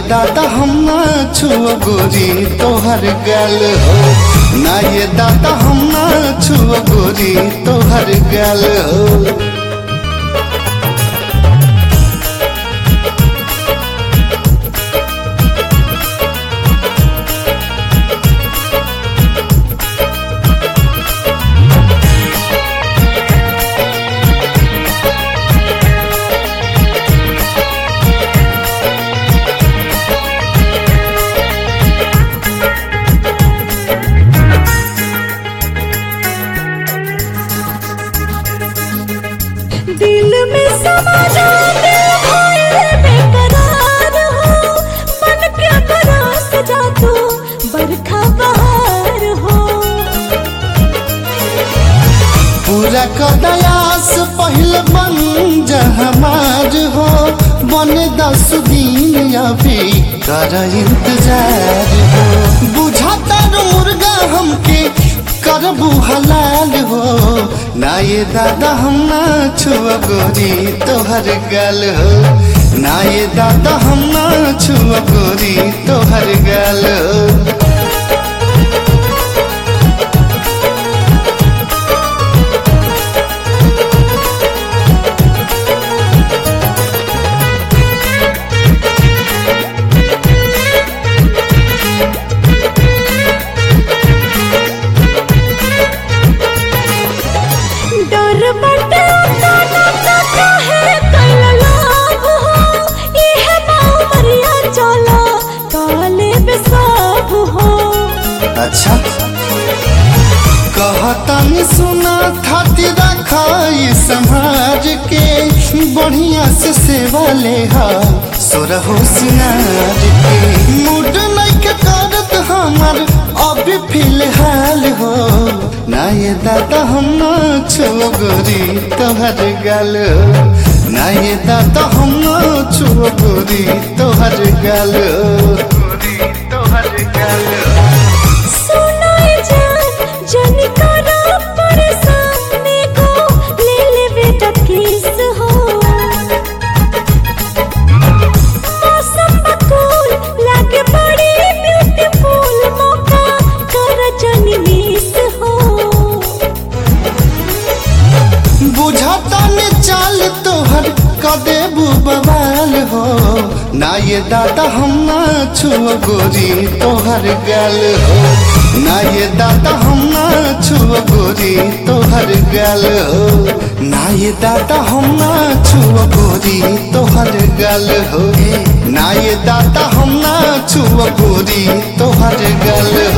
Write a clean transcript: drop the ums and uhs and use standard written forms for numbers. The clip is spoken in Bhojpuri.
दादा हम ना छुआ गोरी तोहर गाल हो, ना ये दादा हम ना छुआ गोरी तोहर गाल हो। दिल में समा जाते बेकरार हो, मन क्या बरस जा तू बरखा बहार हो। पूरा कदयास पहले बन जहमाज हो, बन 10 दिन अभी कर इंतजार हो। बुझाता मुर्गा हमके करबू हलाल हो, ना ये दादा हम ना छुआ गोरी तोहर गाल हो, ना ये दादा हम ना छुआ गोरी तोहर गाल हो। अच्छा कहतनी सुना थाती रखा समाज के, बढ़िया से सेवा ले सोरहो सिनार के। मूड नहीं के करत हमार अभी फिलहाल हो, ना ये दादा हम ना छुआ गोरी तोहर गाल हो, ना ये दादा हम ना छुआ गोरी तोहर गाल हो, तोहर गाल हो। जनी करा परेशानी को ले ले बेटा किस हो। मौसम बकूल लागे बड़ी ब्यूटीफुल, मौका कर जनी मिस हो। बुझाता ने चाल तोहर कदेबू बवाल हो, ना ये दादा हम ना छुआ गोरी तोहर गाल हो, ना ये दादा हम ना छुआ गोरी तोहर गाल हो, ना ये दादा हम ना छुआ गोरी तोहर गाल हो, ना ये दादा हम ना छुआ गोरी तोहर गाल हो।